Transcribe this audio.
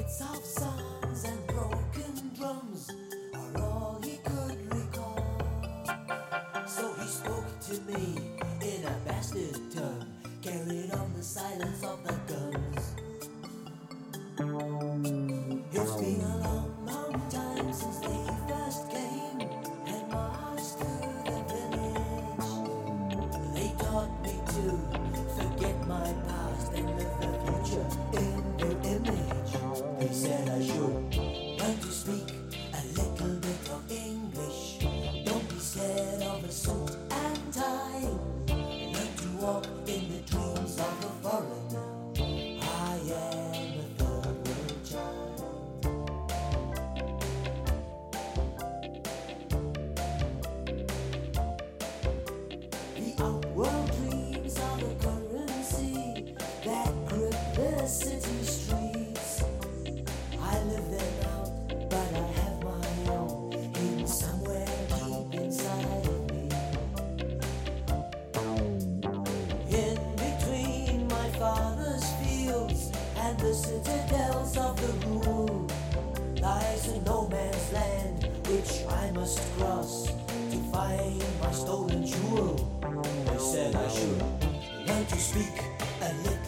Bits of songs and broken drums are all he could recall. So he spoke to me in a bastard tongue, carried on the silence of the guns. It's been a long, long time since they first came and marched through the village. They taught me to forget my past and live the future in their image. They said I should learn to speak a little bit of English. Don't be scared of a suit and tie. Learn to walk in the dreams of a foreigner. I am a third world child. The outworld dreams are the currency that grip the city streets. I live them out, but I have my own hidden somewhere deep inside of me. In between my father's fields and the citadels of the rule lies a no man's land which I must cross to find my stolen jewel. They said I should learn to speak a little